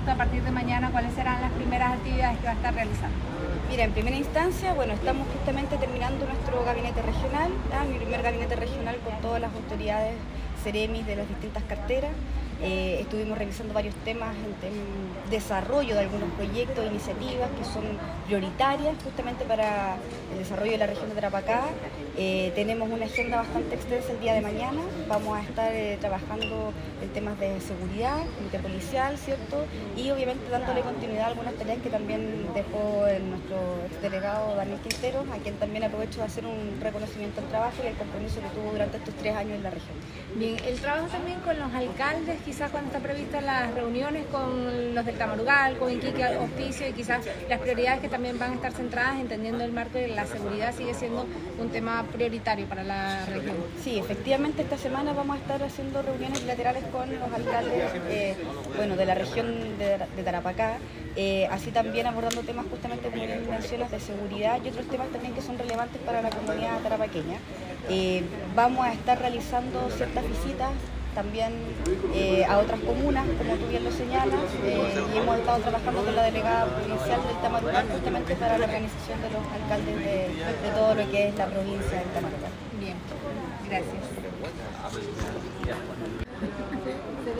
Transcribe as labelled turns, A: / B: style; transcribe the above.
A: a partir de mañana, ¿cuáles serán las primeras actividades que va a estar realizando?
B: Mira, en primera instancia, bueno, estamos justamente terminando nuestro gabinete regional, mi primer gabinete regional con todas las autoridades Ceremis de las distintas carteras. Estuvimos revisando varios temas en desarrollo de algunos proyectos e iniciativas que son prioritarias justamente para el desarrollo de la región de Tarapacá. Tenemos una agenda bastante extensa el día de mañana. Vamos a estar trabajando en temas de seguridad, comité policial, ¿cierto? Y obviamente dándole continuidad a algunas tareas que también dejó nuestro exdelegado Daniel Quintero, a quien también aprovecho de hacer un reconocimiento al trabajo y al compromiso que tuvo durante estos 3 años en la región.
A: Bien, el trabajo también con los alcaldes, quizás cuando están previstas las reuniones con los del Tamarugal, con Iquique, Hospicio, y quizás las prioridades que también van a estar centradas, entendiendo el marco de la seguridad sigue siendo un tema prioritario para la región.
B: Sí, efectivamente esta semana vamos a estar haciendo reuniones bilaterales con los alcaldes de la región de Tarapacá, así también abordando temas justamente como bien mencionas de seguridad y otros temas también que son relevantes para la comunidad tarapaqueña. Vamos a estar realizando ciertas visitas también a otras comunas, como tú bien lo señalas, y hemos estado trabajando con la delegada provincial del Tamarugal justamente para la organización de los alcaldes de todo lo que es la provincia del Tamarugal.
A: Bien, gracias.